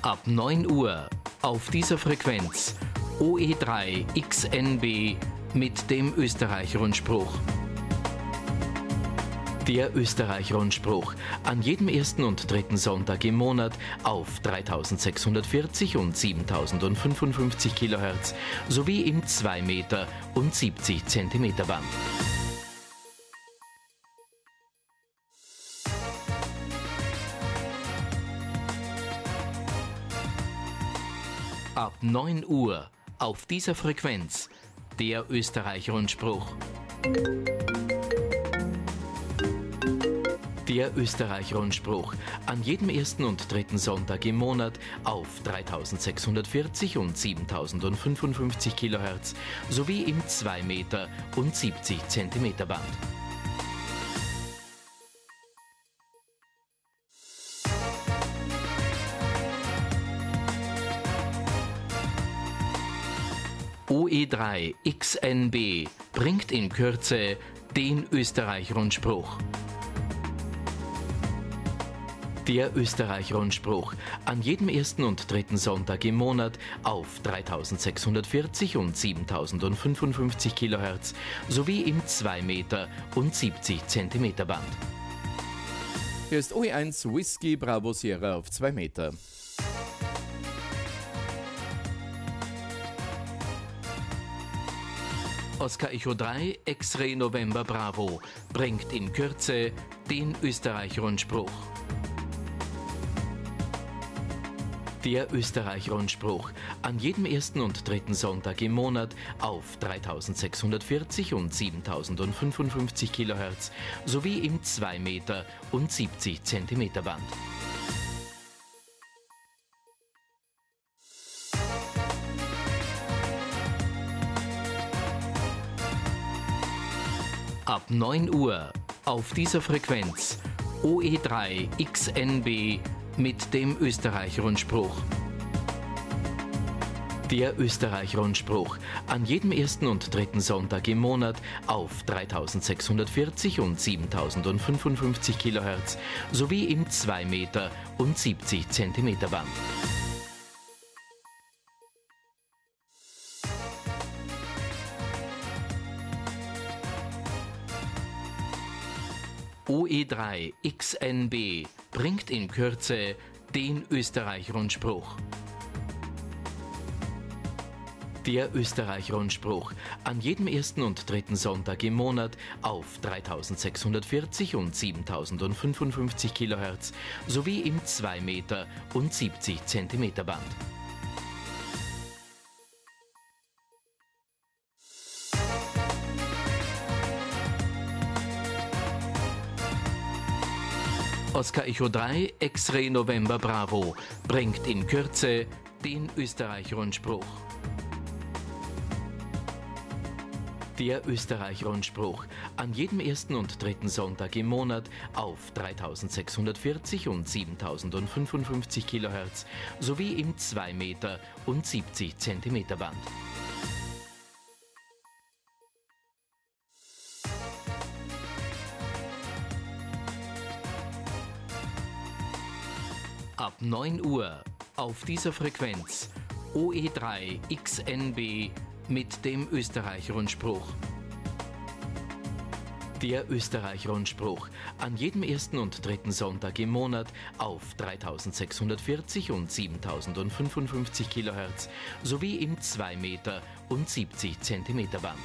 Ab 9 Uhr auf dieser Frequenz OE3 XNB mit dem Österreich-Rundspruch. Der Österreich-Rundspruch an jedem ersten und dritten Sonntag im Monat auf 3640 und 7055 kHz sowie im 2 Meter und 70 Zentimeter Band. Ab 9 Uhr auf dieser Frequenz der Österreich-Rundspruch. Der Österreich-Rundspruch an jedem ersten und dritten Sonntag im Monat auf 3640 und 7055 kHz sowie im 2 Meter und 70 Zentimeter Band. OE3 XNB bringt in Kürze den Österreich-Rundspruch. Der Österreich-Rundspruch an jedem ersten und dritten Sonntag im Monat auf 3640 und 7055 kHz sowie im 2 Meter und 70 Zentimeter Band. Hier ist OE1 Whisky Bravo Sierra auf 2 Meter. Oscar Echo 3 X-Ray November Bravo bringt in Kürze den Österreich-Rundspruch. Der Österreich-Rundspruch an jedem ersten und dritten Sonntag im Monat auf 3640 und 7055 kHz sowie im 2 Meter und 70 Zentimeter Band. Ab 9 Uhr auf dieser Frequenz OE3 XNB mit dem Österreich-Rundspruch. Der Österreich-Rundspruch an jedem ersten und dritten Sonntag im Monat auf 3640 und 7055 kHz sowie im 2 Meter und 70 Zentimeter Band. OE3 XNB bringt in Kürze den Österreich-Rundspruch. Der Österreich-Rundspruch an jedem ersten und dritten Sonntag im Monat auf 3640 und 7055 kHz sowie im 2 Meter und 70 Zentimeter Band. Oscar Echo 3 X-Ray November Bravo bringt in Kürze den Österreich-Rundspruch. Der Österreich-Rundspruch an jedem ersten und dritten Sonntag im Monat auf 3640 und 7055 kHz sowie im 2 Meter und 70 Zentimeter Band. Ab 9 Uhr auf dieser Frequenz OE3 XNB mit dem Österreich-Rundspruch. Der Österreich-Rundspruch an jedem ersten und dritten Sonntag im Monat auf 3640 und 7055 kHz sowie im 2 Meter und 70 Zentimeter Band.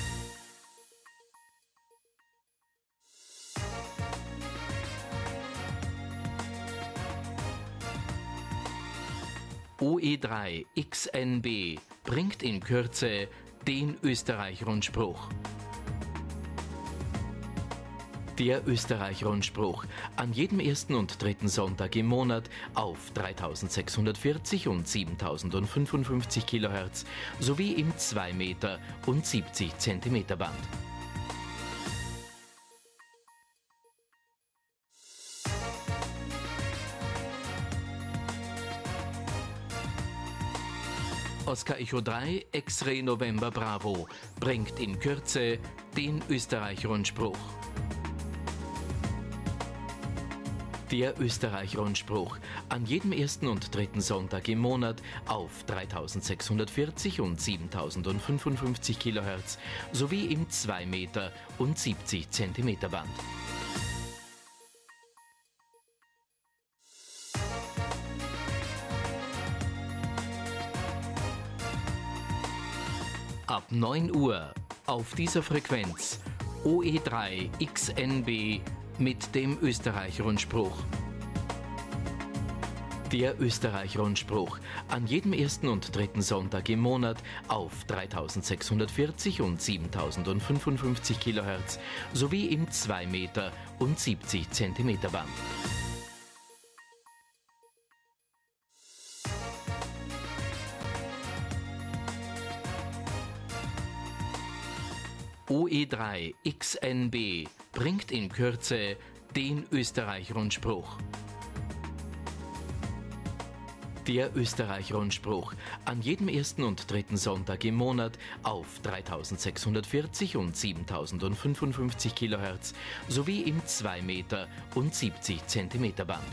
OE3 XNB bringt in Kürze den Österreich-Rundspruch. Der Österreich-Rundspruch an jedem ersten und dritten Sonntag im Monat auf 3640 und 7055 kHz sowie im 2 Meter und 70 Zentimeter Band. Oscar Echo 3 X-Ray November Bravo bringt in Kürze den Österreich-Rundspruch. Der Österreich-Rundspruch. An jedem ersten und dritten Sonntag im Monat auf 3640 und 7055 kHz sowie im 2 Meter und 70 Zentimeter Band. Ab 9 Uhr auf dieser Frequenz OE3 XNB mit dem Österreich-Rundspruch. Der Österreich-Rundspruch. An jedem ersten und dritten Sonntag im Monat auf 3640 und 7055 kHz sowie im 2 Meter und 70 Zentimeter Band. OE3 XNB bringt in Kürze den Österreich-Rundspruch. Der Österreich-Rundspruch. An jedem ersten und dritten Sonntag im Monat auf 3640 und 7055 kHz sowie im 2 Meter und 70 Zentimeter Band.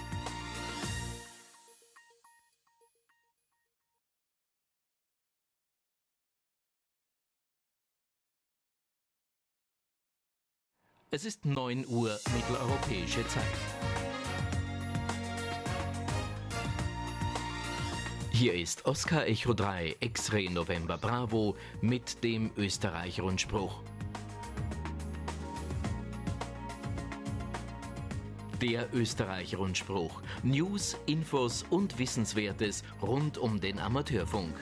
Es ist 9 Uhr mitteleuropäische Zeit. Hier ist Oscar Echo 3 X-Ray November Bravo mit dem Österreich-Rundspruch. Der Österreich-Rundspruch. News, Infos und Wissenswertes rund um den Amateurfunk.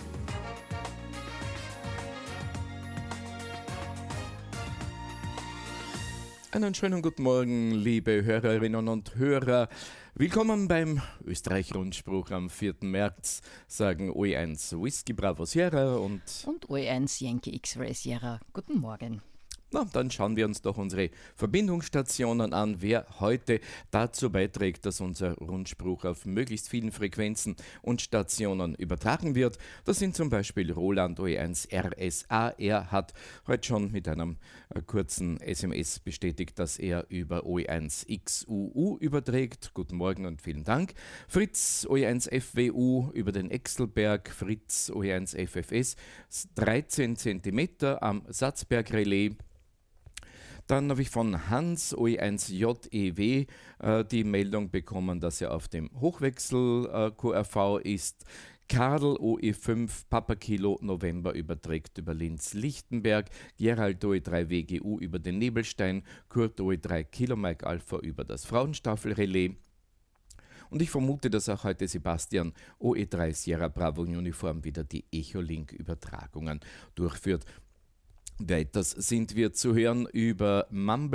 Einen schönen guten Morgen, liebe Hörerinnen und Hörer. Willkommen beim Österreich-Rundspruch am 4. März, sagen OE1 Whisky Bravo Sierra und OE1 Yankee X-Ray Sierra. Guten Morgen. Na, dann schauen wir uns doch unsere Verbindungsstationen an, wer heute dazu beiträgt, dass unser Rundspruch auf möglichst vielen Frequenzen und Stationen übertragen wird. Das sind zum Beispiel Roland OE1 RSA. Er hat heute schon mit einem kurzen SMS bestätigt, dass er über OE1 XUU überträgt. Guten Morgen und vielen Dank. Fritz OE1 FWU über den Exelberg, Fritz OE1 FFS 13 cm am Satzberg-Relais. Dann habe ich von Hans OE1JEW die Meldung bekommen, dass er auf dem Hochwechsel QRV ist. Karl OE5 Papa Kilo November überträgt über Linz-Lichtenberg, Gerald OE3 WGU über den Nebelstein, Kurt OE3 Kilo Mike Alpha über das Frauenstaffelrelais. Und ich vermute, dass auch heute Sebastian OE3 Sierra Bravo Uniform wieder die Echolink-Übertragungen durchführt. Weiters sind wir zu hören über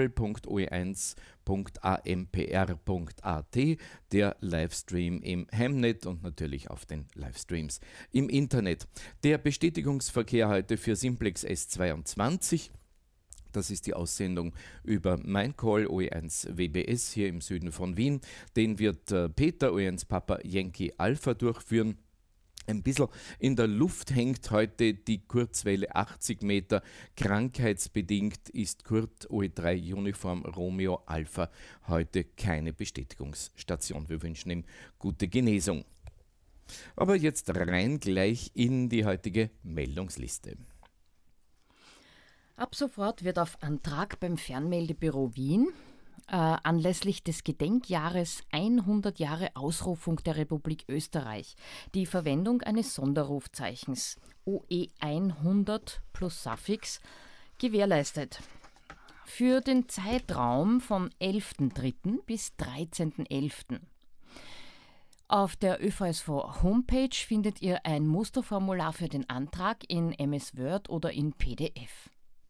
mumble.oe1.ampr.at, der Livestream im Hemnet und natürlich auf den Livestreams im Internet. Der Bestätigungsverkehr heute für Simplex S22. Das ist die Aussendung über MeinCall OE1 WBS hier im Süden von Wien. Den wird Peter OE1 Papa Yankee Alpha durchführen. Ein bisschen in der Luft hängt heute die Kurzwelle 80 Meter. Krankheitsbedingt ist Kurt OE3 Uniform Romeo Alpha heute keine Bestätigungsstation. Wir wünschen ihm gute Genesung. Aber jetzt rein gleich in die heutige Meldungsliste. Ab sofort wird auf Antrag beim Fernmeldebüro Wien anlässlich des Gedenkjahres 100 Jahre Ausrufung der Republik Österreich die Verwendung eines Sonderrufzeichens OE100 plus Suffix gewährleistet. Für den Zeitraum vom 11.03. bis 13.11. Auf der ÖVSV Homepage findet ihr ein Musterformular für den Antrag in MS Word oder in PDF.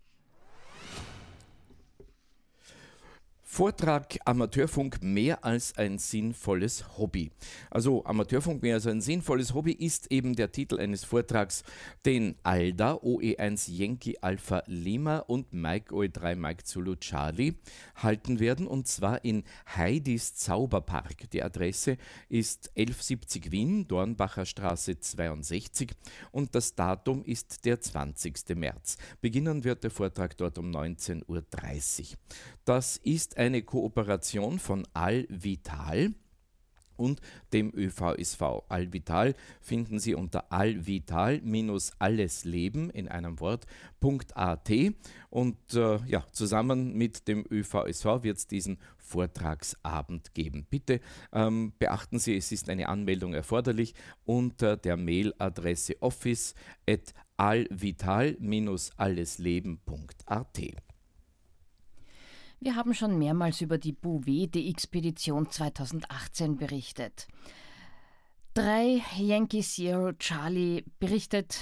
Vortrag Amateurfunk mehr als ein sinnvolles Hobby. Also Amateurfunk mehr als ein sinnvolles Hobby ist eben der Titel eines Vortrags, den Alda OE1 Yankee Alpha Lima und Mike OE3 Mike Zulu Charlie halten werden, und zwar in Heidis Zauberpark. Die Adresse ist 1170 Wien, Dornbacher Straße 62, und das Datum ist der 20. März. Beginnen wird der Vortrag dort um 19.30 Uhr. Das ist eine Kooperation von Allvital und dem ÖVSV. Allvital finden Sie unter allvital-allesleben in einem Wort.at und zusammen mit dem ÖVSV wird es diesen Vortragsabend geben. Bitte beachten Sie, es ist eine Anmeldung erforderlich unter der Mailadresse office@allvital-allesleben.at. Wir haben schon mehrmals über die Bouvet-Expedition 2018 berichtet. 3 Yankee Sierra Charlie berichtet,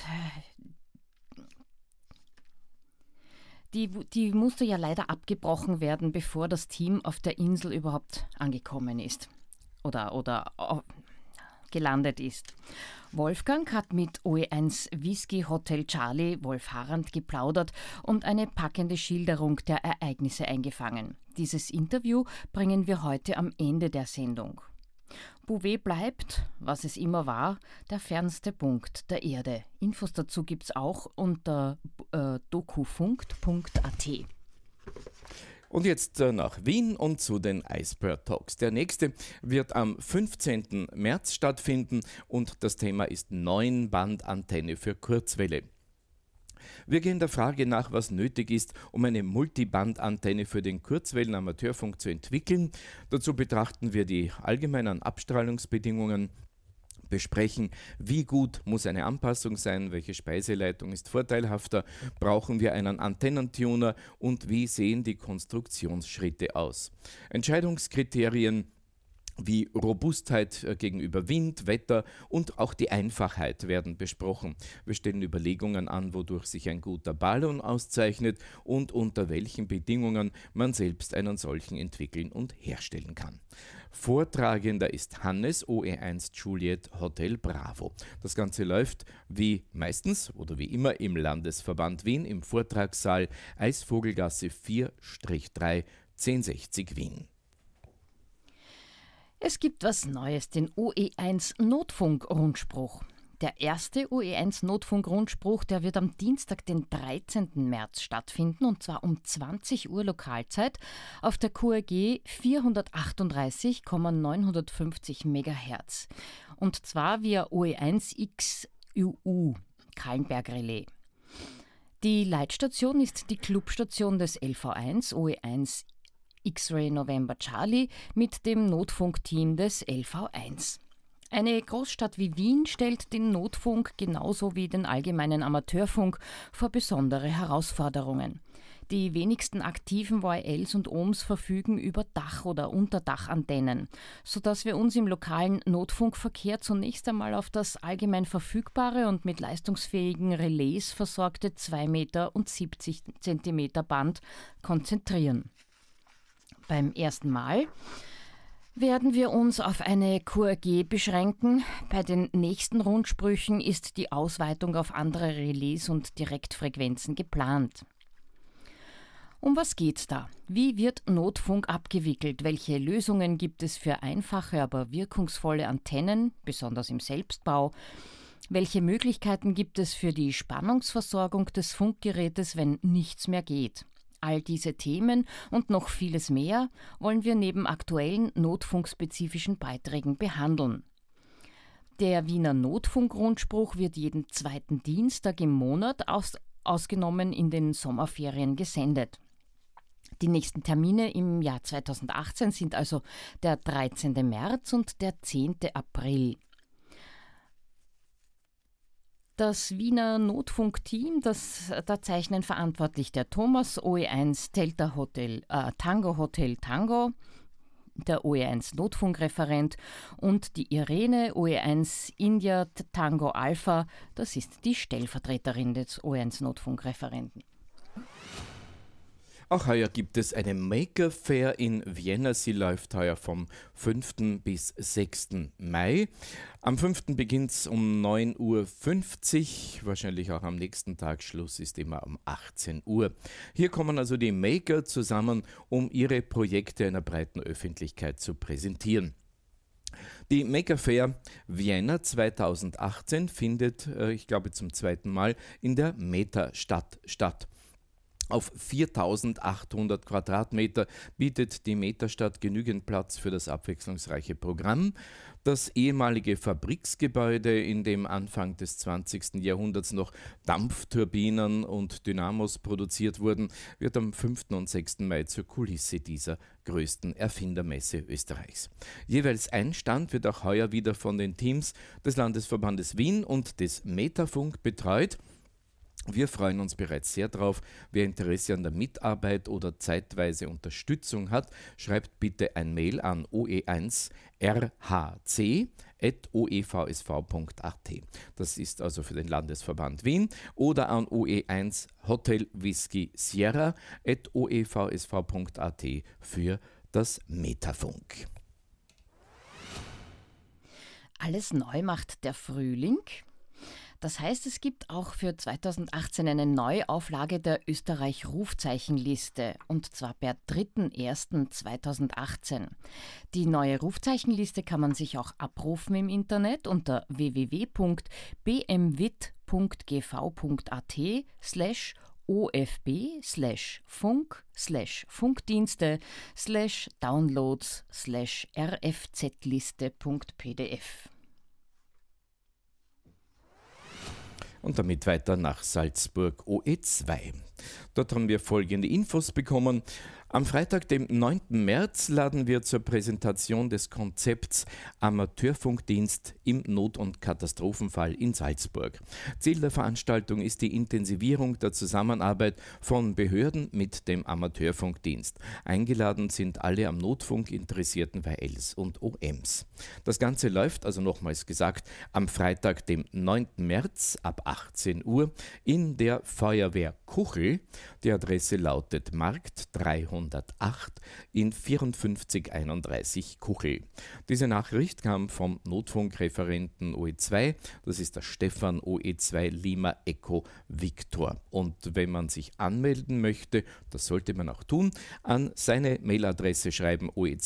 die musste ja leider abgebrochen werden, bevor das Team auf der Insel überhaupt angekommen ist oder gelandet ist. Wolfgang hat mit OE1 Whisky Hotel Charlie Wolf Harand geplaudert und eine packende Schilderung der Ereignisse eingefangen. Dieses Interview bringen wir heute am Ende der Sendung. Bouvet bleibt, was es immer war, der fernste Punkt der Erde. Infos dazu gibt's auch unter dokufunk.at. Und jetzt nach Wien und zu den Iceberg Talks. Der nächste wird am 15. März stattfinden und das Thema ist 9-Band-Antenne für Kurzwelle. Wir gehen der Frage nach, was nötig ist, um eine Multiband-Antenne für den Kurzwellen-Amateurfunk zu entwickeln. Dazu betrachten wir die allgemeinen Abstrahlungsbedingungen, besprechen, wie gut muss eine Anpassung sein, welche Speiseleitung ist vorteilhafter, brauchen wir einen Antennentuner und wie sehen die Konstruktionsschritte aus. Entscheidungskriterien wie Robustheit gegenüber Wind, Wetter und auch die Einfachheit werden besprochen. Wir stellen Überlegungen an, wodurch sich ein guter Ballon auszeichnet und unter welchen Bedingungen man selbst einen solchen entwickeln und herstellen kann. Vortragender ist Hannes, OE1 Juliet Hotel Bravo. Das Ganze läuft wie meistens oder wie immer im Landesverband Wien im Vortragssaal Eisvogelgasse 4-3 1060 Wien. Es gibt was Neues, den OE1 Notfunk-Rundspruch. Der erste OE1 Notfunk-Rundspruch, der wird am Dienstag, den 13. März stattfinden, und zwar um 20 Uhr Lokalzeit auf der QRG 438,950 MHz. Und zwar via OE1 XUU, Kahlenberg Relais. Die Leitstation ist die Clubstation des LV1 OE1 X-Ray November Charlie mit dem Notfunkteam des LV1. Eine Großstadt wie Wien stellt den Notfunk genauso wie den allgemeinen Amateurfunk vor besondere Herausforderungen. Die wenigsten aktiven VRLs und OHMs verfügen über Dach- oder Unterdachantennen, sodass wir uns im lokalen Notfunkverkehr zunächst einmal auf das allgemein verfügbare und mit leistungsfähigen Relais versorgte 2 Meter und 70 Zentimeter Band konzentrieren. Beim ersten Mal werden wir uns auf eine QRG beschränken. Bei den nächsten Rundsprüchen ist die Ausweitung auf andere Relais und Direktfrequenzen geplant. Um was geht's da? Wie wird Notfunk abgewickelt? Welche Lösungen gibt es für einfache, aber wirkungsvolle Antennen, besonders im Selbstbau? Welche Möglichkeiten gibt es für die Spannungsversorgung des Funkgerätes, wenn nichts mehr geht? All diese Themen und noch vieles mehr wollen wir neben aktuellen notfunkspezifischen Beiträgen behandeln. Der Wiener Notfunk-Rundspruch wird jeden 2. Dienstag im Monat ausgenommen in den Sommerferien gesendet. Die nächsten Termine im Jahr 2018 sind also der 13. März und der 10. April. Das Wiener Notfunkteam, da zeichnen verantwortlich der Thomas, OE1 Delta Hotel Tango, der OE1 Notfunkreferent, und die Irene, OE1 India Tango Alpha, das ist die Stellvertreterin des OE1 Notfunkreferenten. Auch heuer gibt es eine Maker Fair in Vienna. Sie läuft heuer vom 5. bis 6. Mai. Am 5. beginnt es um 9.50 Uhr, wahrscheinlich auch am nächsten Tag. Schluss ist immer um 18 Uhr. Hier kommen also die Maker zusammen, um ihre Projekte einer breiten Öffentlichkeit zu präsentieren. Die Maker Fair Vienna 2018 findet, ich glaube zum 2. Mal, in der Meta-Stadt statt. Auf 4.800 Quadratmeter bietet die Metastadt genügend Platz für das abwechslungsreiche Programm. Das ehemalige Fabriksgebäude, in dem Anfang des 20. Jahrhunderts noch Dampfturbinen und Dynamos produziert wurden, wird am 5. und 6. Mai zur Kulisse dieser größten Erfindermesse Österreichs. Jeweils ein Stand wird auch heuer wieder von den Teams des Landesverbandes Wien und des Metafunk betreut. Wir freuen uns bereits sehr drauf. Wer Interesse an der Mitarbeit oder zeitweise Unterstützung hat, schreibt bitte ein Mail an oe1rhc@oevsv.at. Das ist also für den Landesverband Wien, oder an oe1 Hotel Whisky Sierra @oevsv.at für das Metafunk. Alles neu macht der Frühling. Das heißt, es gibt auch für 2018 eine Neuauflage der Österreich-Rufzeichenliste, und zwar per 3.1.2018. Die neue Rufzeichenliste kann man sich auch abrufen im Internet unter www.bmwit.gv.at/ofb/funk/downloads/rfzliste.pdf. Und damit weiter nach Salzburg OE2. Dort haben wir folgende Infos bekommen. Am Freitag, dem 9. März, laden wir zur Präsentation des Konzepts Amateurfunkdienst im Not- und Katastrophenfall in Salzburg. Ziel der Veranstaltung ist die Intensivierung der Zusammenarbeit von Behörden mit dem Amateurfunkdienst. Eingeladen sind alle am Notfunk interessierten WLs und OMs. Das Ganze läuft, also nochmals gesagt, am Freitag, dem 9. März ab 18 Uhr in der Feuerwehr Kuchel. Die Adresse lautet Markt 308 in 5431 Kuchel. Diese Nachricht kam vom Notfunkreferenten OE2, das ist der Stefan OE2 Lima Echo Victor. Und wenn man sich anmelden möchte, das sollte man auch tun, an seine Mailadresse schreiben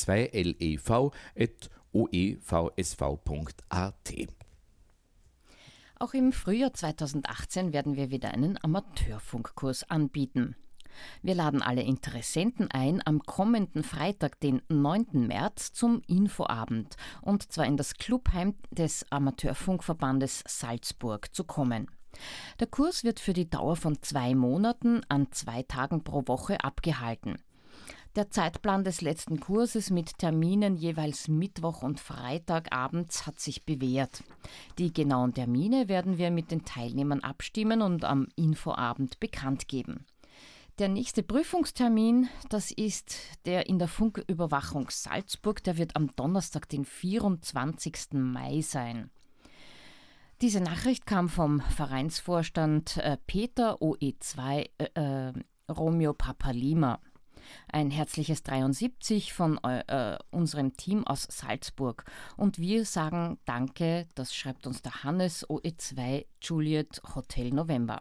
oe2lev@oevsv.at. Auch im Frühjahr 2018 werden wir wieder einen Amateurfunkkurs anbieten. Wir laden alle Interessenten ein, am kommenden Freitag, den 9. März, zum Infoabend, und zwar in das Clubheim des Amateurfunkverbandes Salzburg zu kommen. Der Kurs wird für die Dauer von 2 Monaten an 2 Tagen pro Woche abgehalten. Der Zeitplan des letzten Kurses mit Terminen jeweils Mittwoch und Freitagabends hat sich bewährt. Die genauen Termine werden wir mit den Teilnehmern abstimmen und am Infoabend bekannt geben. Der nächste Prüfungstermin, das ist der in der Funküberwachung Salzburg, der wird am Donnerstag, den 24. Mai sein. Diese Nachricht kam vom Vereinsvorstand Peter OE2 Romeo Papa Lima. Ein herzliches 73 von unserem Team aus Salzburg. Und wir sagen Danke, das schreibt uns der Hannes OE2 Juliet Hotel November.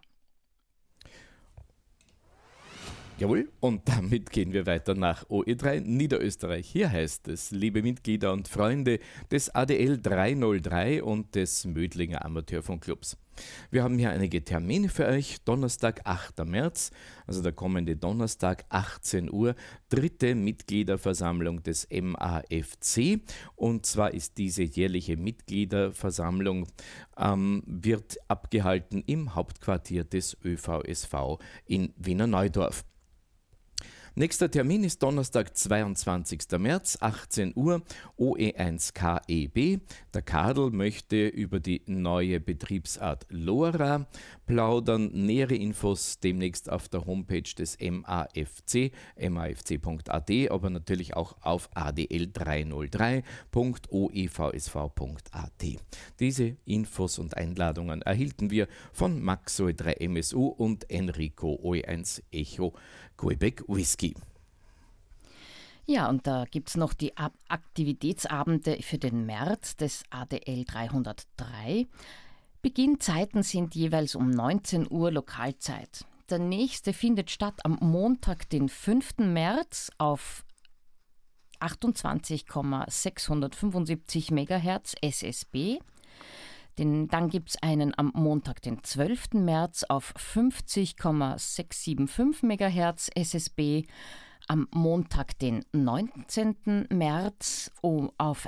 Jawohl, und damit gehen wir weiter nach OE3 Niederösterreich. Hier heißt es, liebe Mitglieder und Freunde des ADL 303 und des Mödlinger Amateurfunkclubs. Wir haben hier einige Termine für euch. Donnerstag, 8. März, also der kommende Donnerstag, 18 Uhr, 3. Mitgliederversammlung des MAFC. Und zwar ist diese jährliche Mitgliederversammlung wird abgehalten im Hauptquartier des ÖVSV in Wiener Neudorf. Nächster Termin ist Donnerstag, 22. März, 18 Uhr, OE1KEB. Der Kadel möchte über die neue Betriebsart LoRa plaudern. Nähere Infos demnächst auf der Homepage des MAFC, mafc.at, aber natürlich auch auf adl303.oevsv.at. Diese Infos und Einladungen erhielten wir von Max OE3 MSU und Enrico OE1 Echo Quebec Whisky. Ja, und da gibt es noch die Aktivitätsabende für den März des ADL 303. Beginnzeiten sind jeweils um 19 Uhr Lokalzeit. Der nächste findet statt am Montag, den 5. März auf 28,675 MHz SSB. Dann gibt es einen am Montag, den 12. März auf 50,675 MHz SSB, am Montag, den 19. März auf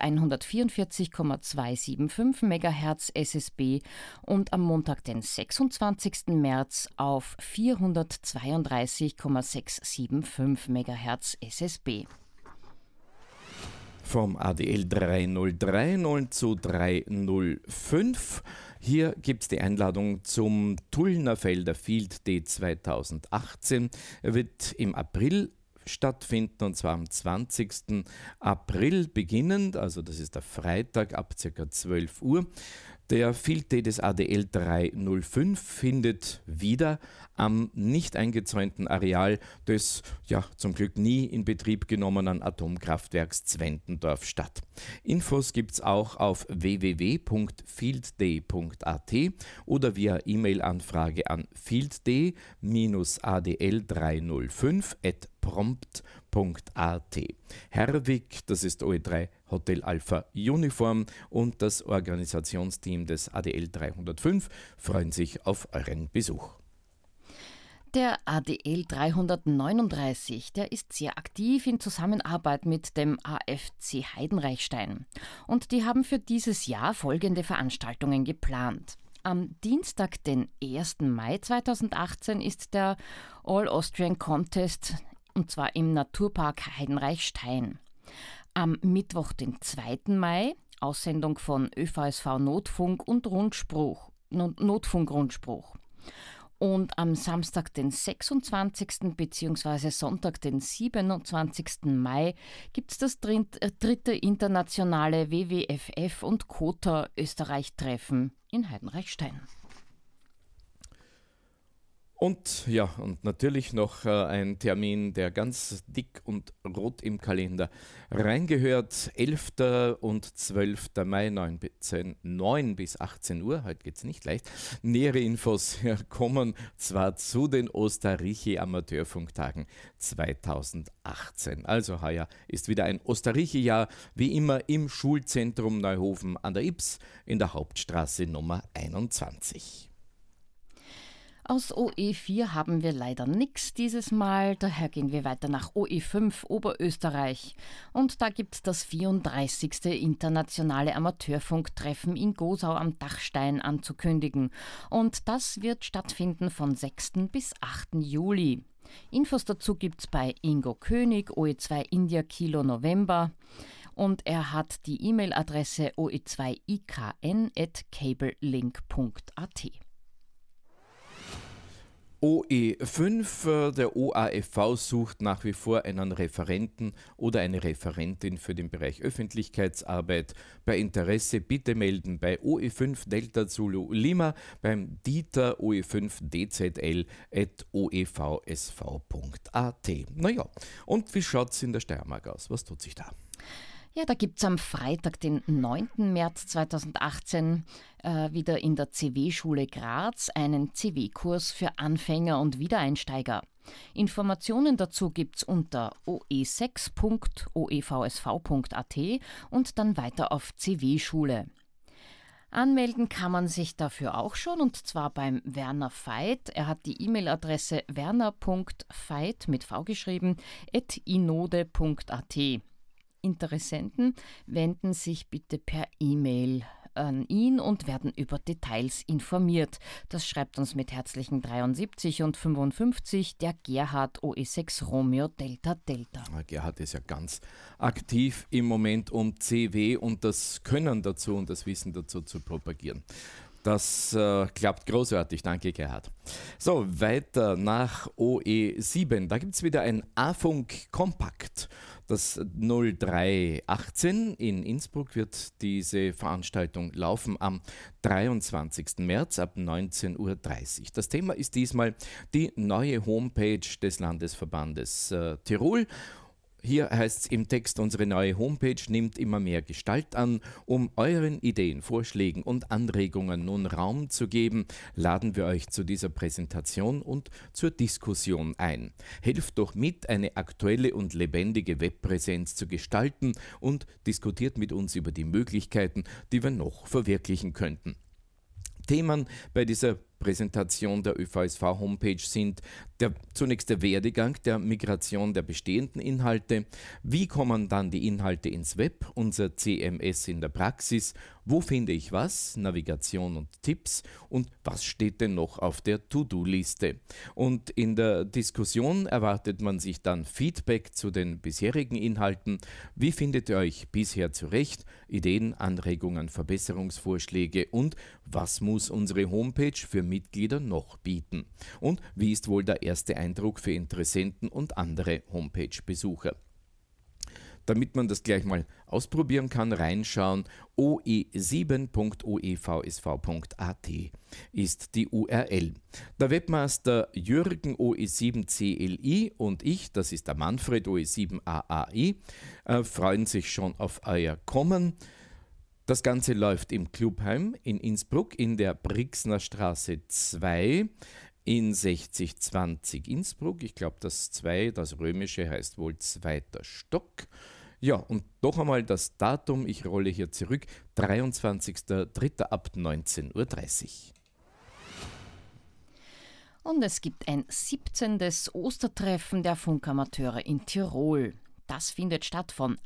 144,275 MHz SSB und am Montag, den 26. März auf 432,675 MHz SSB. Vom ADL 303 0 zu 305. Hier gibt es die Einladung zum Tullnerfelder Field Day 2018. Er wird im April stattfinden, und zwar am 20. April beginnend, also das ist der Freitag ab ca. 12 Uhr. Der Field Day des ADL 305 findet wieder am nicht eingezäunten Areal des zum Glück nie in Betrieb genommenen Atomkraftwerks Zwentendorf statt. Infos gibt es auch auf www.fieldday.at oder via E-Mail-Anfrage an fieldday-adl305@prompt.at. Herwig, das ist OE3 Hotel Alpha Uniform, und das Organisationsteam des ADL 305 freuen sich auf euren Besuch. Der ADL 339, der ist sehr aktiv in Zusammenarbeit mit dem AFC Heidenreichstein. Und die haben für dieses Jahr folgende Veranstaltungen geplant. Am Dienstag, den 1. Mai 2018, ist der All-Austrian Contest, und zwar im Naturpark Heidenreichstein. Am Mittwoch, den 2. Mai, Aussendung von ÖVSV Notfunk und Notfunkrundspruch. Und am Samstag, den 26. bzw. Sonntag, den 27. Mai, gibt es das dritte internationale WWFF und COTA Österreich-Treffen in Heidenreichstein. Und natürlich noch ein Termin, der ganz dick und rot im Kalender reingehört. 11. und 12. Mai, 9 bis 18 Uhr, heute geht es nicht leicht. Nähere Infos kommen zwar zu den Osterrichi Amateurfunktagen 2018. Also heuer ist wieder ein Osterrichi-Jahr, wie immer im Schulzentrum Neuhofen an der Ips in der Hauptstraße Nummer 21. Aus OE4 haben wir leider nichts dieses Mal, daher gehen wir weiter nach OE5 Oberösterreich. Und da gibt es das 34. internationale Amateurfunktreffen in Gosau am Dachstein anzukündigen. Und das wird stattfinden von 6. bis 8. Juli. Infos dazu gibt es bei Ingo König, OE2 India Kilo November. Und er hat die E-Mail-Adresse oe2ikn@cablelink.at. OE5, der OAFV sucht nach wie vor einen Referenten oder eine Referentin für den Bereich Öffentlichkeitsarbeit. Bei Interesse bitte melden bei OE5 Delta Zulu Lima beim Dieter oe5dzl@oevsv.at. Naja, und wie schaut es in der Steiermark aus? Was tut sich da? Ja, da gibt es am Freitag, den 9. März 2018, wieder in der CW-Schule Graz einen CW-Kurs für Anfänger und Wiedereinsteiger. Informationen dazu gibt es unter oe6.oevsv.at und dann weiter auf CW-Schule. Anmelden kann man sich dafür auch schon, und zwar beim Werner Veit. Er hat die E-Mail-Adresse werner.veit mit V geschrieben @inode.at. Interessenten wenden sich bitte per E-Mail an ihn und werden über Details informiert. Das schreibt uns mit herzlichen 73 und 55 der Gerhard OE6 Romeo Delta Delta. Gerhard ist ja ganz aktiv im Moment, um CW und das Können dazu und das Wissen dazu zu propagieren. Das klappt großartig, danke Gerhard. So, weiter nach OE7. Da gibt es wieder ein A-Funk Kompakt. Das 0318 in Innsbruck wird diese Veranstaltung laufen am 23. März ab 19.30 Uhr. Das Thema ist diesmal die neue Homepage des Landesverbandes Tirol. Hier heißt es im Text, unsere neue Homepage nimmt immer mehr Gestalt an. Um euren Ideen, Vorschlägen und Anregungen nun Raum zu geben, laden wir euch zu dieser Präsentation und zur Diskussion ein. Helft doch mit, eine aktuelle und lebendige Webpräsenz zu gestalten und diskutiert mit uns über die Möglichkeiten, die wir noch verwirklichen könnten. Themen bei dieser Präsentation der ÖVSV-Homepage sind zunächst der Werdegang der Migration der bestehenden Inhalte, wie kommen dann die Inhalte ins Web, unser CMS in der Praxis, wo finde ich was, Navigation und Tipps und was steht denn noch auf der To-Do-Liste. Und in der Diskussion erwartet man sich dann Feedback zu den bisherigen Inhalten, wie findet ihr euch bisher zurecht, Ideen, Anregungen, Verbesserungsvorschläge und was muss unsere Homepage für Mitglieder noch bieten und wie ist wohl der erste Eindruck für Interessenten und andere Homepage-Besucher. Damit man das gleich mal ausprobieren kann, reinschauen, oe7.oevsv.at ist die URL. Der Webmaster Jürgen OE7CLI und ich, das ist der Manfred OE7AAI, freuen sich schon auf euer Kommen. Das Ganze läuft im Clubheim in Innsbruck in der Brixner Straße 2 in 6020 Innsbruck. Ich glaube, das 2, das römische, heißt wohl zweiter Stock. Ja, und noch einmal das Datum, ich rolle hier zurück, 23.03. ab 19.30 Uhr. Und es gibt ein 17. Ostertreffen der Funkamateure in Tirol. Das findet statt am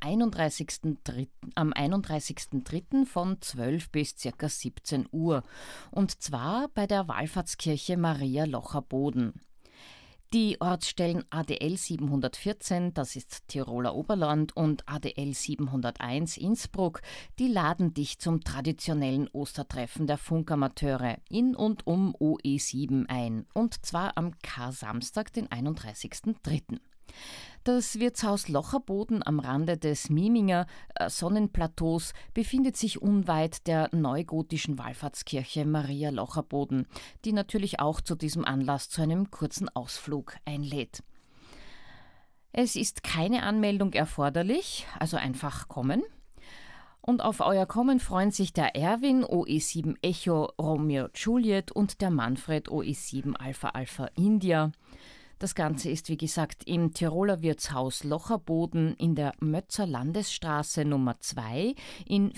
31.03. von 12 bis ca. 17 Uhr. Und zwar bei der Wallfahrtskirche Maria Locher-Boden. Die Ortsstellen ADL 714, das ist Tiroler Oberland, und ADL 701 Innsbruck, die laden dich zum traditionellen Ostertreffen der Funkamateure in und um OE7 ein. Und zwar am Kar-Samstag, den 31.03. Das Wirtshaus Locherboden am Rande des Mieminger Sonnenplateaus befindet sich unweit der neugotischen Wallfahrtskirche Maria Locherboden, die natürlich auch zu diesem Anlass zu einem kurzen Ausflug einlädt. Es ist keine Anmeldung erforderlich, also einfach kommen. Und auf euer Kommen freuen sich der Erwin OE7 Echo Romeo Juliet und der Manfred OE7 Alpha Alpha India. Das Ganze ist, wie gesagt, im Tiroler Wirtshaus Locherboden in der Mötzer Landesstraße Nummer 2 in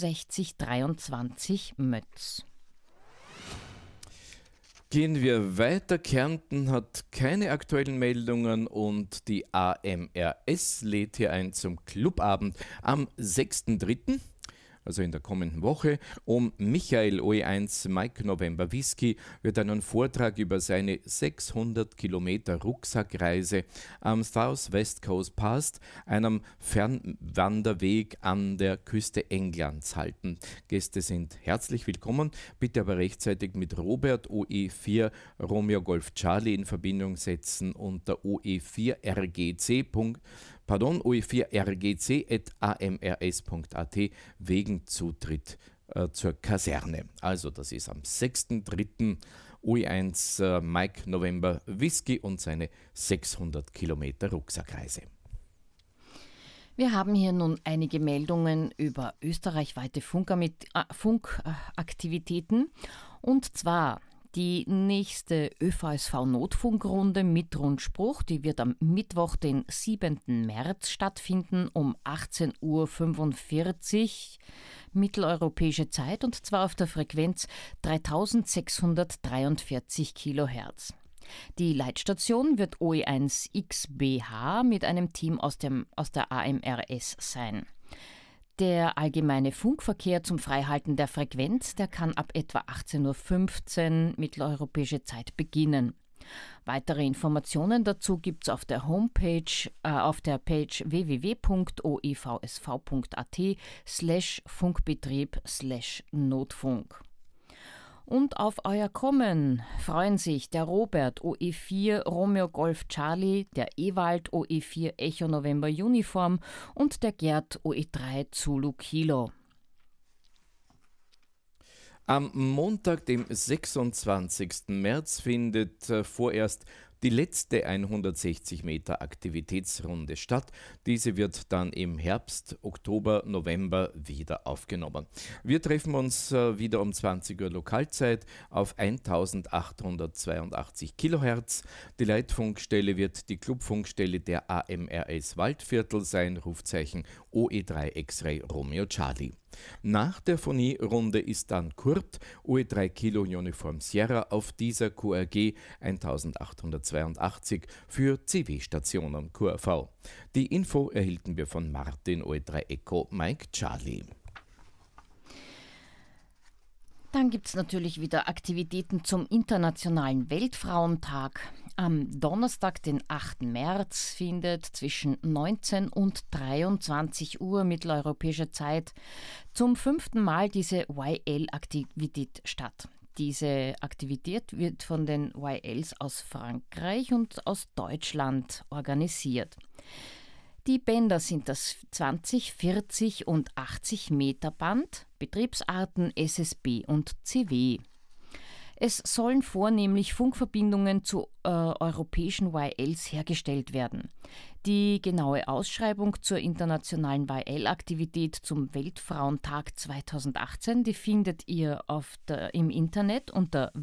6423 Mötz. Gehen wir weiter. Kärnten hat keine aktuellen Meldungen und die AMRS lädt hier ein zum Clubabend am 6.3., also in der kommenden Woche, um Michael OE1 Mike November Whisky wird einen Vortrag über seine 600 Kilometer Rucksackreise am South West Coast Pass, einem Fernwanderweg an der Küste Englands halten. Gäste sind herzlich willkommen, bitte aber rechtzeitig mit Robert OE4 Romeo Golf Charlie in Verbindung setzen unter oe4rgc.amrs.at wegen Zutritt zur Kaserne. Also das ist am 6.3. OE1 Mike November Whisky und seine 600 Kilometer Rucksackreise. Wir haben hier nun einige Meldungen über österreichweite Funkaktivitäten und zwar die nächste ÖVSV-Notfunkrunde mit Rundspruch, die wird am Mittwoch, den 7. März stattfinden, um 18.45 Uhr mitteleuropäische Zeit und zwar auf der Frequenz 3643 kHz. Die Leitstation wird OE1XBH mit einem Team aus der AMRS sein. Der allgemeine Funkverkehr zum Freihalten der Frequenz, der kann ab etwa 18.15 Uhr mitteleuropäische Zeit beginnen. Weitere Informationen dazu gibt es auf der Homepage, auf der Page www.oevsv.at/Funkbetrieb/Notfunk. Und auf euer Kommen freuen sich der Robert OE4 Romeo Golf Charlie, der Ewald OE4 Echo November Uniform und der Gerd OE3 Zulu Kilo. Am Montag, dem 26. März, findet vorerst die letzte 160 Meter Aktivitätsrunde statt. Diese wird dann im Herbst, Oktober, November wieder aufgenommen. Wir treffen uns wieder um 20 Uhr Lokalzeit auf 1882 Kilohertz. Die Leitfunkstelle wird die Clubfunkstelle der AMRS Waldviertel sein, Rufzeichen OE3 X-Ray Romeo Charlie. Nach der Phonie-Runde ist dann Kurt, OE3 Kilo Uniform Sierra auf dieser QRG 1882 für CW-Stationen QRV. Die Info erhielten wir von Martin, OE3 Echo Mike Charlie. Dann gibt es natürlich wieder Aktivitäten zum Internationalen Weltfrauentag. Am Donnerstag, den 8. März, findet zwischen 19 und 23 Uhr mitteleuropäischer Zeit zum 5. Mal diese YL-Aktivität statt. Diese Aktivität wird von den YLs aus Frankreich und aus Deutschland organisiert. Die Bänder sind das 20, 40 und 80 Meter Band, Betriebsarten SSB und CW. Es sollen vornehmlich Funkverbindungen zu europäischen YLs hergestellt werden. Die genaue Ausschreibung zur internationalen YL-Aktivität zum Weltfrauentag 2018, die findet ihr im Internet unter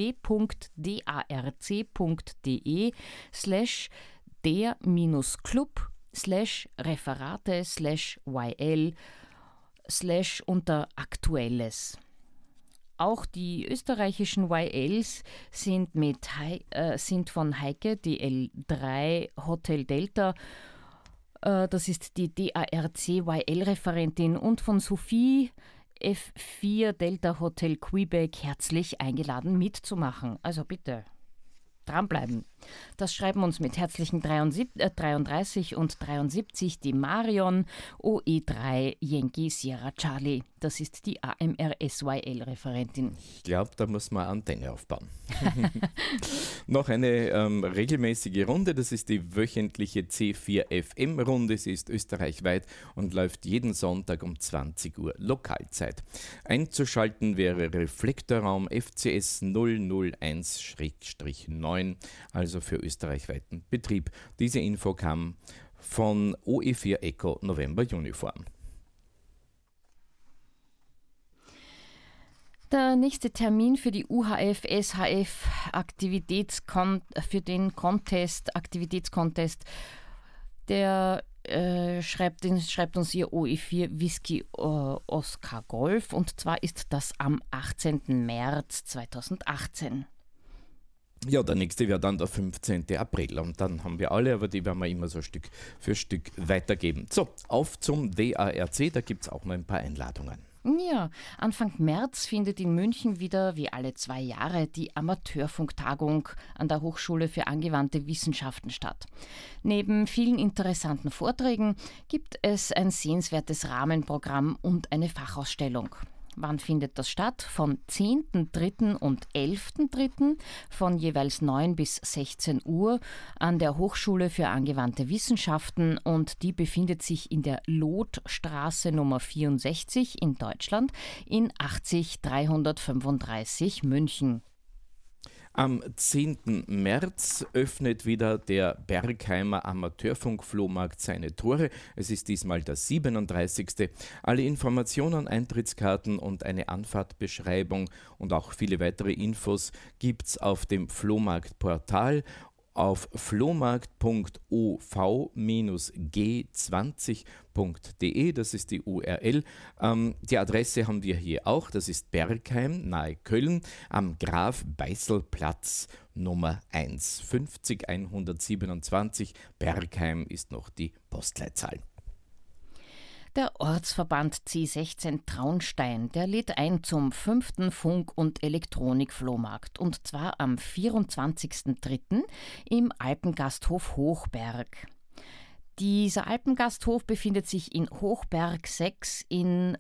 www.darc.de/der-club/Referate/YL/ unter Aktuelles. Auch die österreichischen YLs sind von Heike DL3 Hotel Delta, das ist die DARC YL-Referentin, und von Sophie F4 Delta Hotel Quebec herzlich eingeladen mitzumachen. Also bitte dranbleiben. Das schreiben uns mit herzlichen 33 und 73 die Marion, OE3 Yankee Sierra Charlie. Das ist die AMRSYL-Referentin. Ich glaube, da muss man Antenne aufbauen. Noch eine regelmäßige Runde, das ist die wöchentliche C4FM-Runde. Sie ist österreichweit und läuft jeden Sonntag um 20 Uhr Lokalzeit. Einzuschalten wäre Reflektorraum FCS 001-9, also für österreichweiten Betrieb. Diese Info kam von OE4 Echo November Uniform. Der nächste Termin für die UHF-SHF Aktivitätskontest, der schreibt uns ihr OE4 Whisky Oscar Golf, und zwar ist das am 18. März 2018. Ja, der nächste wäre dann der 15. April und dann haben wir alle, aber die werden wir immer so Stück für Stück weitergeben. So, auf zum DARC, da gibt es auch noch ein paar Einladungen. Ja, Anfang März findet in München wieder, wie alle 2 Jahre, die Amateurfunktagung an der Hochschule für angewandte Wissenschaften statt. Neben vielen interessanten Vorträgen gibt es ein sehenswertes Rahmenprogramm und eine Fachausstellung. Wann findet das statt? Von 10.3. und 11.3. von jeweils 9 bis 16 Uhr an der Hochschule für angewandte Wissenschaften, und die befindet sich in der Lothstraße Nummer 64 in Deutschland in 80335 München. Am 10. März öffnet wieder der Bergheimer Amateurfunk-Flohmarkt seine Tore. Es ist diesmal der 37. Alle Informationen, Eintrittskarten und eine Anfahrtbeschreibung und auch viele weitere Infos gibt's auf dem Flohmarktportal auf flohmarkt.ov-g20.de, das ist die URL. Die Adresse haben wir hier auch, das ist Bergheim, nahe Köln, am Graf-Beißel-Platz Nummer 1, 50127. Bergheim ist noch die Postleitzahl. Der Ortsverband C16 Traunstein, der lädt ein zum 5. Funk- und Elektronik-Flohmarkt, und zwar am 24.03. im Alpengasthof Hochberg. Dieser Alpengasthof befindet sich in Hochberg 6 in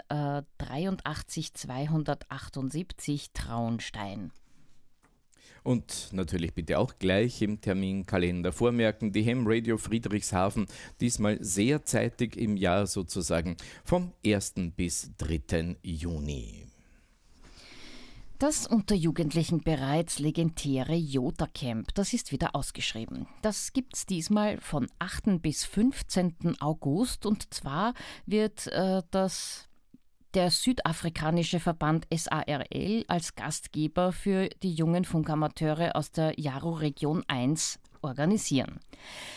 83278 Traunstein. Und natürlich bitte auch gleich im Terminkalender vormerken, die Ham Radio Friedrichshafen, diesmal sehr zeitig im Jahr sozusagen, vom 1. bis 3. Juni. Das unter Jugendlichen bereits legendäre Jota-Camp, das ist wieder ausgeschrieben. Das gibt's diesmal von 8. bis 15. August, und zwar wird der südafrikanische Verband SARL als Gastgeber für die jungen Funkamateure aus der Jaro Region 1 organisieren.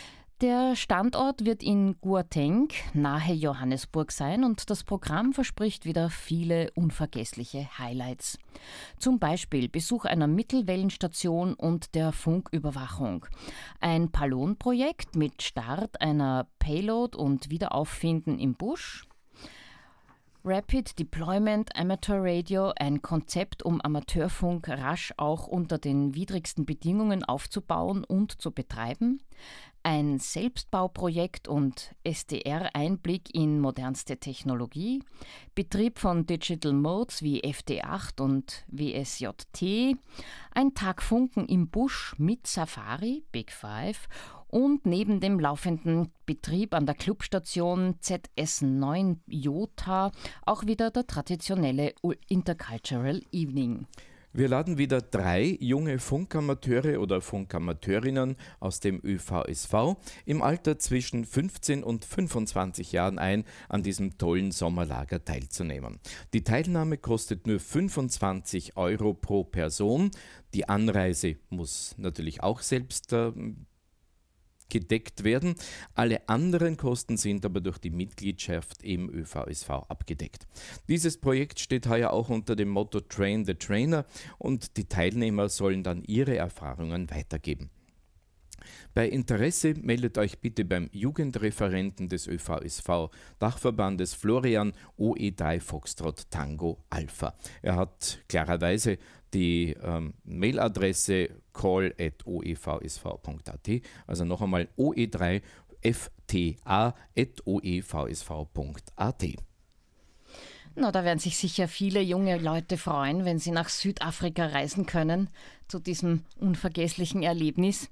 Der Standort wird in Gauteng nahe Johannesburg sein und das Programm verspricht wieder viele unvergessliche Highlights. Zum Beispiel Besuch einer Mittelwellenstation und der Funküberwachung. Ein Pallon-Projekt mit Start einer Payload und Wiederauffinden im Busch. Rapid Deployment Amateur Radio, ein Konzept, um Amateurfunk rasch auch unter den widrigsten Bedingungen aufzubauen und zu betreiben. Ein Selbstbauprojekt und SDR-Einblick in modernste Technologie. Betrieb von Digital Modes wie FD8 und WSJT. Ein Tag Funken im Busch mit Safari, Big Five. Und neben dem laufenden Betrieb an der Clubstation ZS9 Jota auch wieder der traditionelle Intercultural Evening. Wir laden wieder 3 junge Funkamateure oder Funkamateurinnen aus dem ÖVSV im Alter zwischen 15 und 25 Jahren ein, an diesem tollen Sommerlager teilzunehmen. Die Teilnahme kostet nur 25 € pro Person. Die Anreise muss natürlich auch selbst gedeckt werden. Alle anderen Kosten sind aber durch die Mitgliedschaft im ÖVSV abgedeckt. Dieses Projekt steht heuer auch unter dem Motto Train the Trainer und die Teilnehmer sollen dann ihre Erfahrungen weitergeben. Bei Interesse meldet euch bitte beim Jugendreferenten des ÖVSV Dachverbandes Florian OE3 Foxtrot Tango Alpha. Er hat klarerweise die Mailadresse call@oevsv.at, also noch einmal oe3fta@oevsv.at. Na, da werden sich sicher viele junge Leute freuen, wenn sie nach Südafrika reisen können, zu diesem unvergesslichen Erlebnis.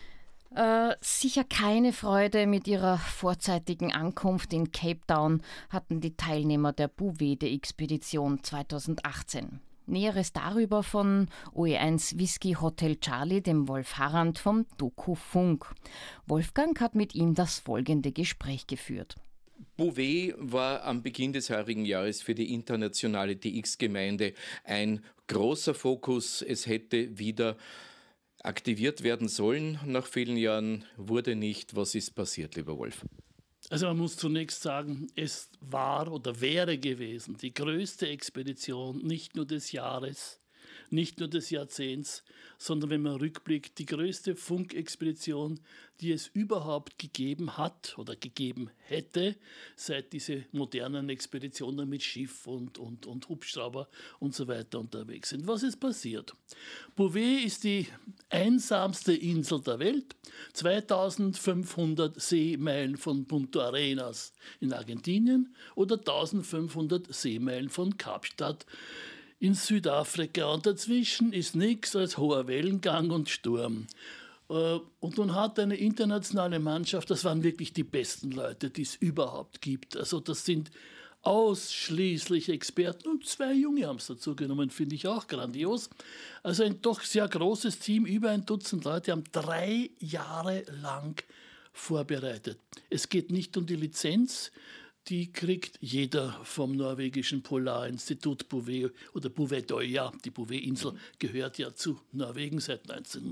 Sicher keine Freude mit ihrer vorzeitigen Ankunft in Cape Town hatten die Teilnehmer der Bouvet-Expedition 2018. Näheres darüber von OE1 Whisky Hotel Charlie, dem Wolf Harrand vom Doku Funk. Wolfgang hat mit ihm das folgende Gespräch geführt. Bouvet war am Beginn des heurigen Jahres für die internationale DX-Gemeinde ein großer Fokus. Es hätte wieder aktiviert werden sollen. Nach vielen Jahren wurde nicht. Was ist passiert, lieber Wolf? Also man muss zunächst sagen, es war oder wäre gewesen die größte Expedition, nicht nur des Jahres, nicht nur des Jahrzehnts, sondern wenn man rückblickt, die größte Funkexpedition, die es überhaupt gegeben hat oder gegeben hätte, seit diese modernen Expeditionen mit Schiff und Hubschrauber und so weiter unterwegs sind. Was ist passiert? Bouvet ist die einsamste Insel der Welt, 2500 Seemeilen von Punta Arenas in Argentinien oder 1500 Seemeilen von Kapstadt in Südafrika. Und dazwischen ist nichts als hoher Wellengang und Sturm. Und nun hat eine internationale Mannschaft, das waren wirklich die besten Leute, die es überhaupt gibt. Also das sind ausschließlich Experten und 2 Junge haben es dazu genommen, finde ich auch grandios. Also ein doch sehr großes Team, über 1 Dutzend Leute haben 3 Jahre lang vorbereitet. Es geht nicht um die Lizenz, die kriegt jeder vom norwegischen Polarinstitut Bouvet oder Bouvetøya. Die Bouvet-Insel gehört ja zu Norwegen seit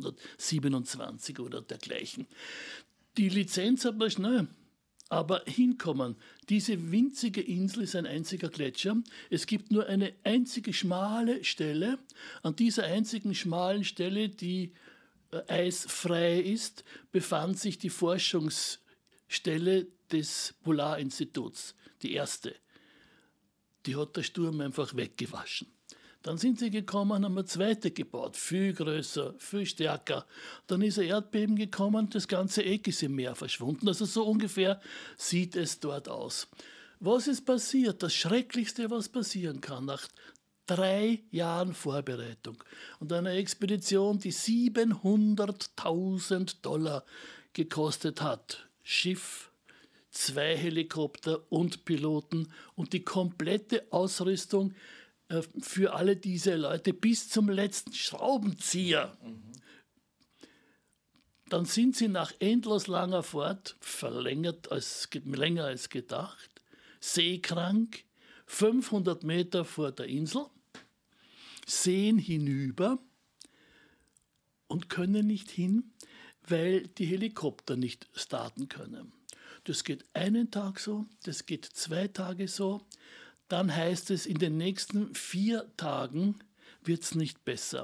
1927 oder dergleichen. Die Lizenz hat man schnell, aber hinkommen. Diese winzige Insel ist ein einziger Gletscher. Es gibt nur eine einzige schmale Stelle. An dieser einzigen schmalen Stelle, die eisfrei ist, befand sich die Forschungsstelle des Polarinstituts, die erste. Die hat der Sturm einfach weggewaschen. Dann sind sie gekommen, haben eine zweite gebaut, viel größer, viel stärker. Dann ist ein Erdbeben gekommen, das ganze Eck ist im Meer verschwunden. Also so ungefähr sieht es dort aus. Was ist passiert? Das Schrecklichste, was passieren kann nach 3 Jahren Vorbereitung und einer Expedition, die $700.000 gekostet hat. Schiff, 2 Helikopter und Piloten und die komplette Ausrüstung für alle diese Leute bis zum letzten Schraubenzieher. Dann sind sie nach endlos langer Fahrt, länger als gedacht, seekrank, 500 Meter vor der Insel, sehen hinüber und können nicht hin, weil die Helikopter nicht starten können. Das geht einen Tag so, das geht 2 Tage so. Dann heißt es, in den nächsten 4 Tagen wird es nicht besser.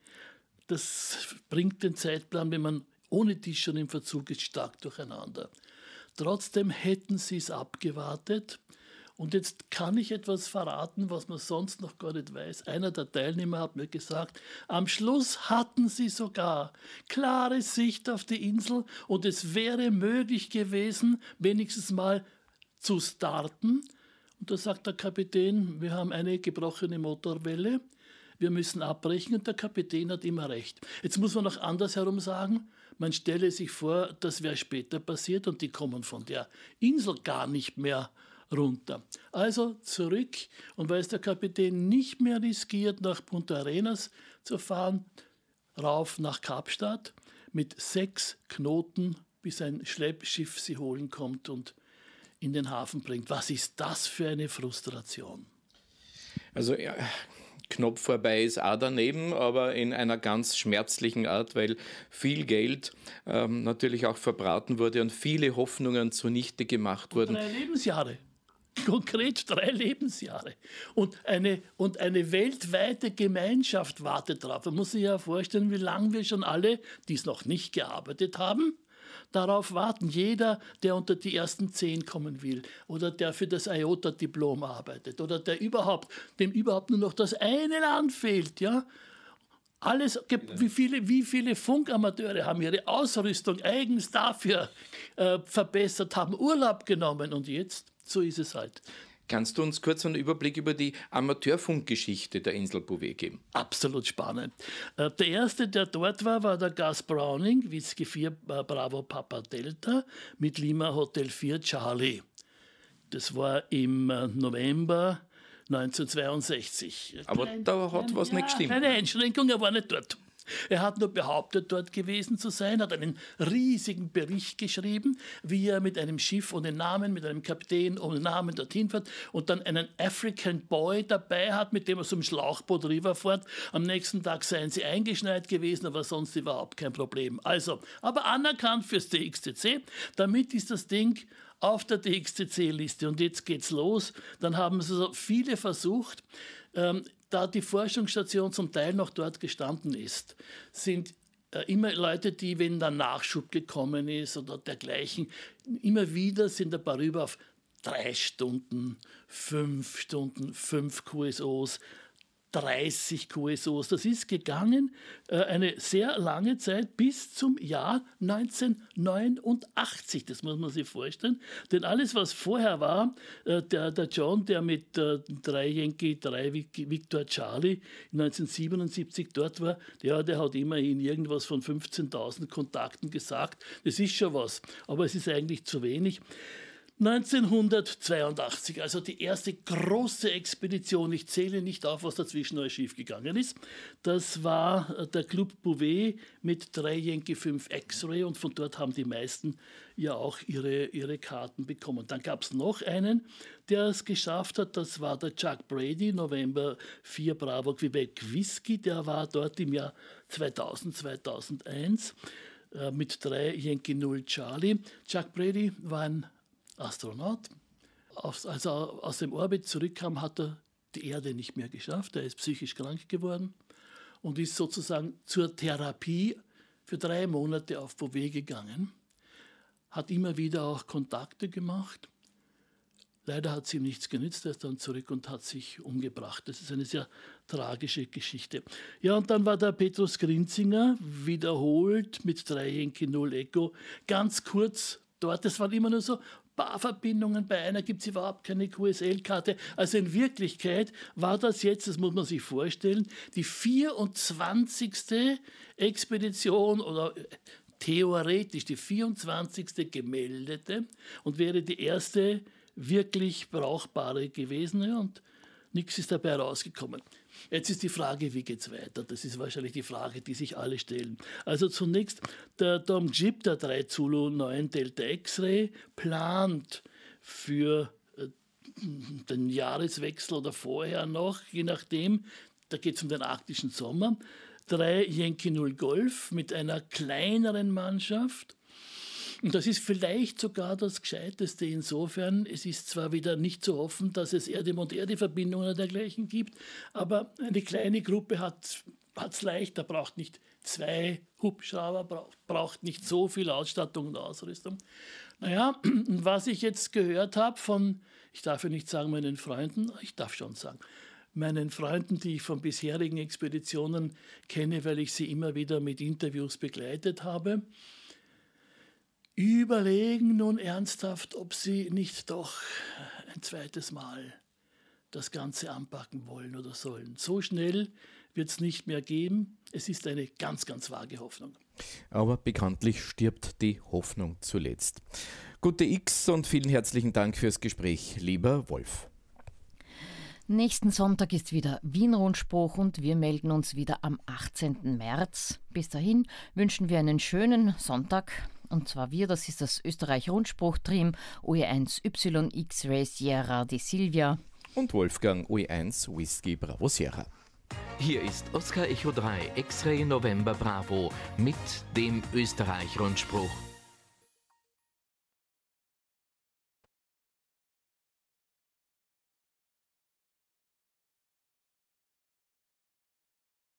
Das bringt den Zeitplan, wenn man ohne dies schon im Verzug ist, stark durcheinander. Trotzdem hätten sie es abgewartet. Und jetzt kann ich etwas verraten, was man sonst noch gar nicht weiß. Einer der Teilnehmer hat mir gesagt, am Schluss hatten sie sogar klare Sicht auf die Insel und es wäre möglich gewesen, wenigstens mal zu starten. Und da sagt der Kapitän, wir haben eine gebrochene Motorwelle, wir müssen abbrechen und der Kapitän hat immer recht. Jetzt muss man noch andersherum sagen, man stelle sich vor, das wäre später passiert und die kommen von der Insel gar nicht mehr runter. Also zurück, und weil es der Kapitän nicht mehr riskiert, nach Punta Arenas zu fahren, rauf nach Kapstadt mit 6 Knoten, bis ein Schleppschiff sie holen kommt und in den Hafen bringt. Was ist das für eine Frustration? Also ja, Knopf vorbei ist auch daneben, aber in einer ganz schmerzlichen Art, weil viel Geld natürlich auch verbraten wurde und viele Hoffnungen zunichte gemacht wurden. 3 Lebensjahre. Konkret 3 Lebensjahre. Und eine weltweite Gemeinschaft wartet darauf. Man muss sich ja vorstellen, wie lange wir schon alle, die es noch nicht gearbeitet haben, darauf warten. Jeder, der unter die ersten 10 kommen will oder der für das IOTA-Diplom arbeitet oder dem überhaupt nur noch das eine Land fehlt. Ja? Alles, wie viele Funkamateure haben ihre Ausrüstung eigens dafür verbessert, haben Urlaub genommen und jetzt? So ist es halt. Kannst du uns kurz einen Überblick über die Amateurfunkgeschichte der Insel Bouvet geben? Absolut spannend. Der erste, der dort war der Gus Browning, Whiskey 4 Bravo Papa Delta mit Lima Hotel 4 Charlie. Das war im November 1962. Aber da hat was nicht gestimmt. Keine Einschränkung, er war nicht dort. Er hat nur behauptet, dort gewesen zu sein, hat einen riesigen Bericht geschrieben, wie er mit einem Schiff ohne Namen, mit einem Kapitän ohne Namen dorthin fährt und dann einen African Boy dabei hat, mit dem er so im Schlauchboot rüberfährt. Am nächsten Tag seien sie eingeschneit gewesen, aber sonst überhaupt kein Problem. Also, aber anerkannt fürs DXCC. Damit ist das Ding auf der DXCC-Liste und jetzt geht's los. Dann haben so viele versucht, da die Forschungsstation zum Teil noch dort gestanden ist, sind immer Leute, die, wenn der Nachschub gekommen ist oder dergleichen, immer wieder sind ein paar rüber auf 3 Stunden, 5 QSOs, 30 QSOs. Das ist gegangen eine sehr lange Zeit bis zum Jahr 1989. Das muss man sich vorstellen. Denn alles, was vorher war, der John, der mit 3 Yankee, 3 Victor Charlie 1977 dort war, der hat immerhin irgendwas von 15.000 Kontakten gesagt. Das ist schon was, aber es ist eigentlich zu wenig. 1982, also die erste große Expedition, ich zähle nicht auf, was dazwischen alles schiefgegangen ist, das war der Club Bouvet mit 3 Yankee 5 X-Ray und von dort haben die meisten ja auch ihre Karten bekommen. Dann gab es noch einen, der es geschafft hat, das war der Chuck Brady, November 4 Bravo Quebec Whisky, der war dort im Jahr 2001 mit 3 Yankee 0 Charlie. Chuck Brady war ein Astronaut. Als er aus dem Orbit zurückkam, hat er die Erde nicht mehr geschafft. Er ist psychisch krank geworden und ist sozusagen zur Therapie für 3 Monate auf Bouvet gegangen. Hat immer wieder auch Kontakte gemacht. Leider hat es ihm nichts genützt. Er ist dann zurück und hat sich umgebracht. Das ist eine sehr tragische Geschichte. Ja, und dann war der Petrus Grinzinger wiederholt mit 3 Yankee 0 Echo. Ganz kurz dort, das waren immer nur so Barverbindungen, bei einer gibt es überhaupt keine QSL-Karte. Also in Wirklichkeit war das jetzt, das muss man sich vorstellen, die 24. Expedition oder theoretisch die 24. gemeldete und wäre die erste wirklich brauchbare gewesen. Ja, und nichts ist dabei rausgekommen. Jetzt ist die Frage, wie geht es weiter? Das ist wahrscheinlich die Frage, die sich alle stellen. Also zunächst, der Dom Jib, der 3 Zulu 9 Delta X-Ray, plant für den Jahreswechsel oder vorher noch, je nachdem, da geht es um den arktischen Sommer, 3 Yankee 0 Golf mit einer kleineren Mannschaft. Und das ist vielleicht sogar das Gescheiteste insofern. Es ist zwar wieder nicht zu hoffen, dass es Erde-Mond-Erde-Verbindungen oder dergleichen gibt, aber eine kleine Gruppe hat es leicht. Da braucht nicht 2 Hubschrauber, braucht nicht so viel Ausstattung und Ausrüstung. Naja, was ich jetzt gehört habe von, ich darf ja nicht sagen meinen Freunden, ich darf schon sagen, meinen Freunden, die ich von bisherigen Expeditionen kenne, weil ich sie immer wieder mit Interviews begleitet habe, überlegen nun ernsthaft, ob sie nicht doch ein zweites Mal das Ganze anpacken wollen oder sollen. So schnell wird es nicht mehr geben. Es ist eine ganz, ganz vage Hoffnung. Aber bekanntlich stirbt die Hoffnung zuletzt. Gute X und vielen herzlichen Dank fürs Gespräch, lieber Wolf. Nächsten Sonntag ist wieder Wien-Rundspruch und wir melden uns wieder am 18. März. Bis dahin wünschen wir einen schönen Sonntag. Und zwar wir, das ist das Österreich-Rundspruch-Team OE1 YX-Ray Sierra di Silvia und Wolfgang OE1 Whisky Bravo Sierra. Hier ist Oscar Echo 3 X-Ray November Bravo mit dem Österreich-Rundspruch.